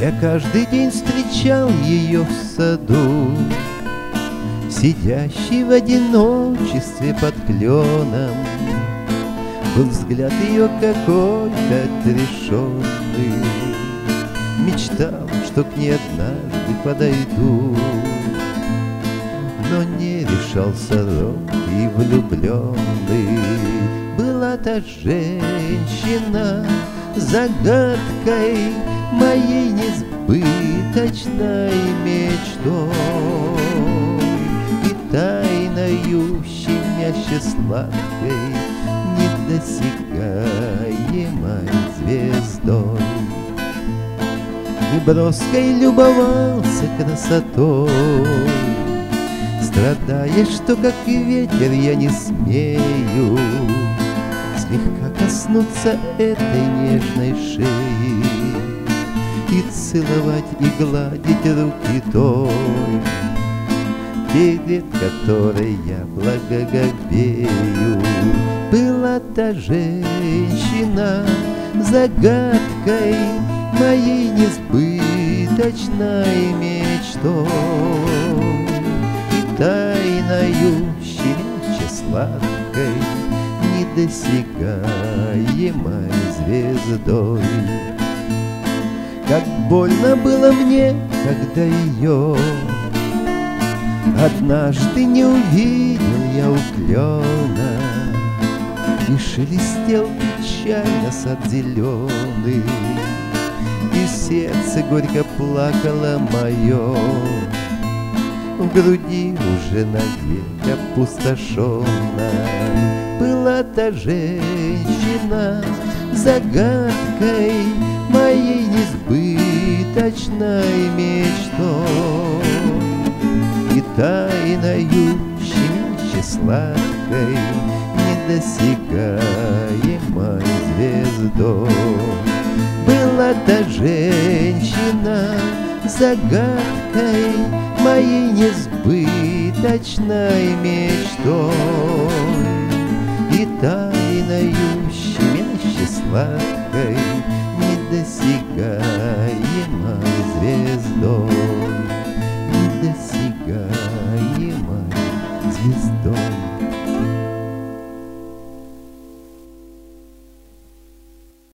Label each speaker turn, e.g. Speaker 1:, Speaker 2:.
Speaker 1: Я каждый день встречал ее в саду, сидящей в одиночестве под кленом. Был взгляд ее какой-то отрешенный, мечтал, что к ней однажды подойду, но не решался робкий влюбленный. Была та женщина загадкой моей несбыточной мечтой и тайною щемяще сладкой недосягаемой звездой. Неброской любовался красотой, страдая, что как ветер я не смею слегка коснуться этой нежной шеи и целовать и гладить руки той, перед которой я благоговею. Была та женщина загадкой моей несбыточной мечтой и тайною щемяще сладкой недосягаемой звездой. Как больно было мне, когда ее однажды не увидел я у клена, и шелестел печально сад зеленый, и сердце горько плакало мое, в груди уже навек опустошенно. Была та женщина загадкой моей несбыточной мечтой и тайною щемяще сладкой недосягаемой звездой. Была та женщина загадкой моей несбыточной мечтой и тайною щемяще сладкой недосягаемой звездой.